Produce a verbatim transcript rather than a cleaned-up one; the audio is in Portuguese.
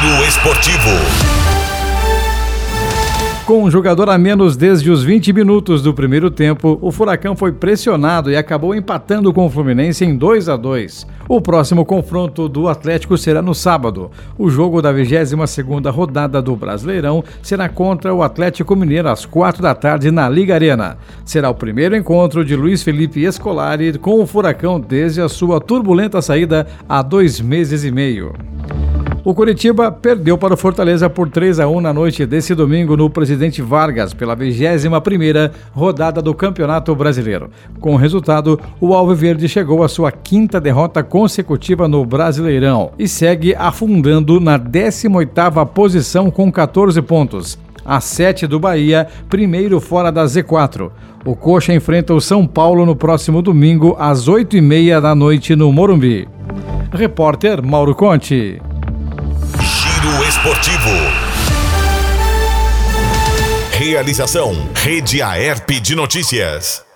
Giro Esportivo. Com um jogador a menos desde os vinte minutos do primeiro tempo, o Furacão foi pressionado e acabou empatando com o Fluminense em dois a dois. O próximo confronto do Atlético será no sábado. O jogo da vigésima segunda rodada do Brasileirão será contra o Atlético Mineiro às quatro da tarde na Liga Arena. Será o primeiro encontro de Luiz Felipe Scolari com o Furacão desde a sua turbulenta saída há dois meses e meio. O Coritiba perdeu para o Fortaleza por três a um na noite desse domingo no Presidente Vargas, pela vigésima primeira rodada do Campeonato Brasileiro. Com o resultado, o Alviverde chegou à sua quinta derrota consecutiva no Brasileirão e segue afundando na décima oitava posição com catorze pontos. A sete do Bahia, primeiro fora da Z quatro. O Coxa enfrenta o São Paulo no próximo domingo, às oito e meia da noite no Morumbi. Repórter Mauro Conte. Giro Esportivo. Realização Rede Aerp de Notícias.